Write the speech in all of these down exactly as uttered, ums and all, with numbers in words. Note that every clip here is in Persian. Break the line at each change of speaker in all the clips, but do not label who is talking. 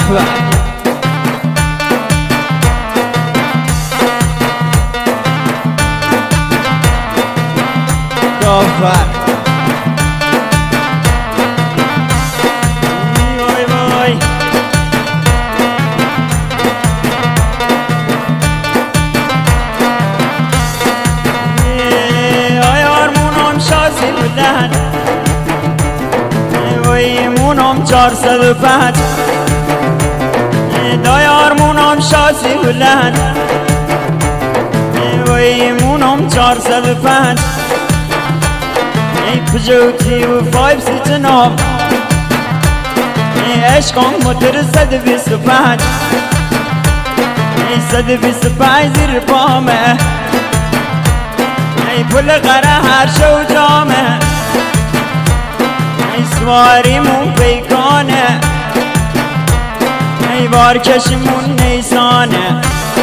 به کافر وای وای مونم چهارصد و پنج دایار مونم شاسی بلند وی مونم چهارصد و پنج ای پجوتی و فایب سی جناب ای عشقم موتر صد و بیست و پنج ای صد و بیست و پنج زیر پامه ای پل قره هر شو جامه ای سواریمون پیکانه ای بارکشیمون نیسانه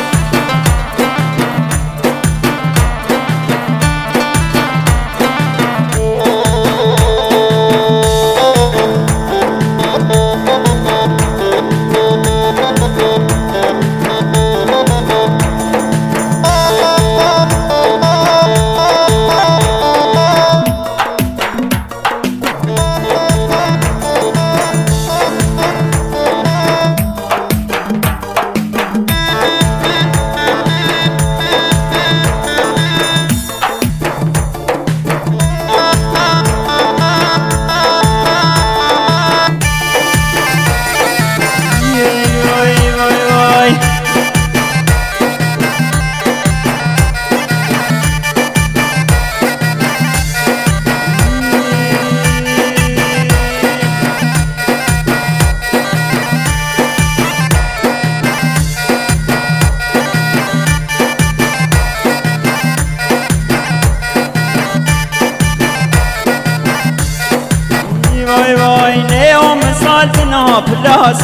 وای وای نیام سالت ناپلاس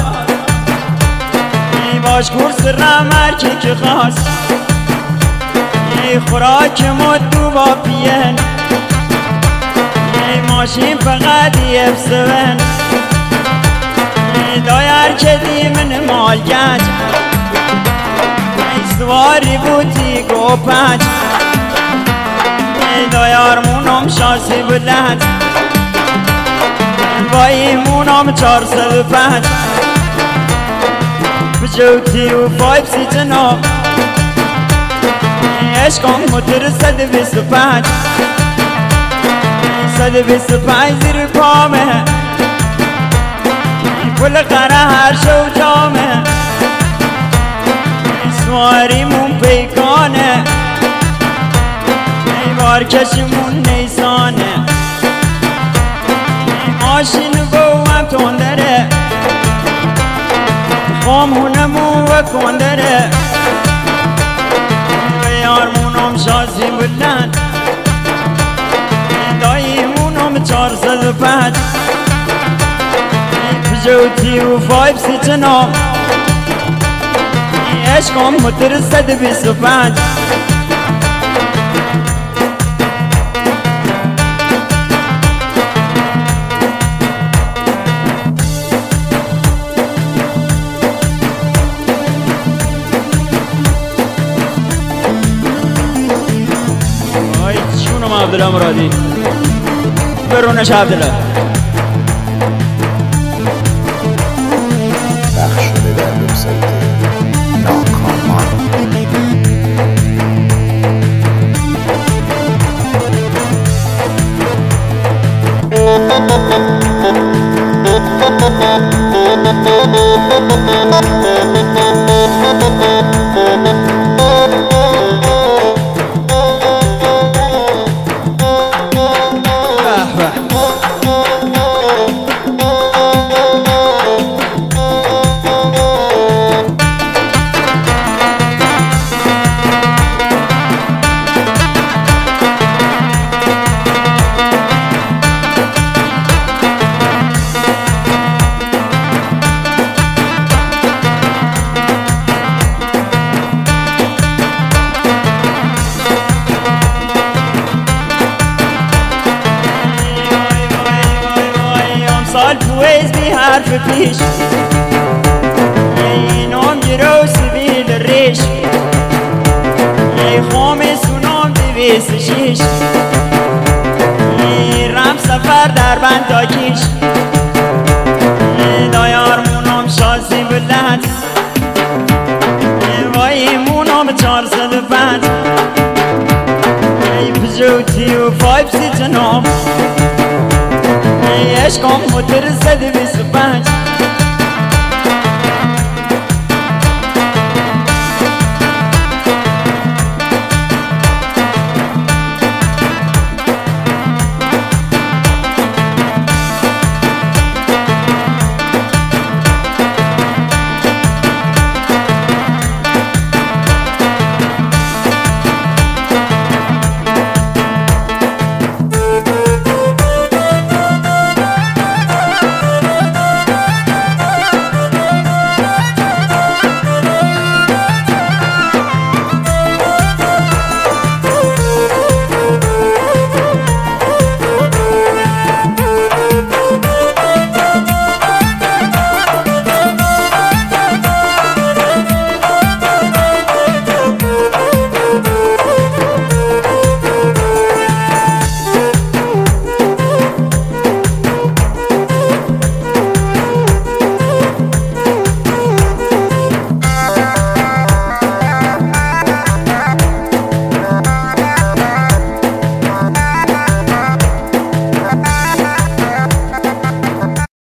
ای باش کورس رمر که که خواست ای خوراک مدو با پین ای ماشین فقط ایف سون ای دایر که دی من مال گنج ای سواری بودی گو پنج ای دایر مونم شاسی بلند وای مونم چهارصد و پنج بجوتی و فایب سی جناب عشقم موتر صد و بیست و پنج صد و بیست و پنج زیر پامه پل قره هر شو جامه سواریمون پیکانه ای بارکشیمون نیسانه ماشین گوهم تندره خامونمون و کندره و یارمونم شازی بلند داییمونم چهارصد و پنج پجوتی و فایب سی جناب عشقم موتر صد و بیست و پنج عبدالله مرادی برونش عبدالله
بخش شده در وبسایت ناکامان.
سال پویز بی حرف پیش جرو سبیل ریش ای خوم سونام دویس شیش ای رم سفر در بنداکیش ای دایار مونم شازی بلند ای وای مونم چارصد و پنج ای پژوتی و فایب سی جنام ای عشقم موتر صد و بیست و پنج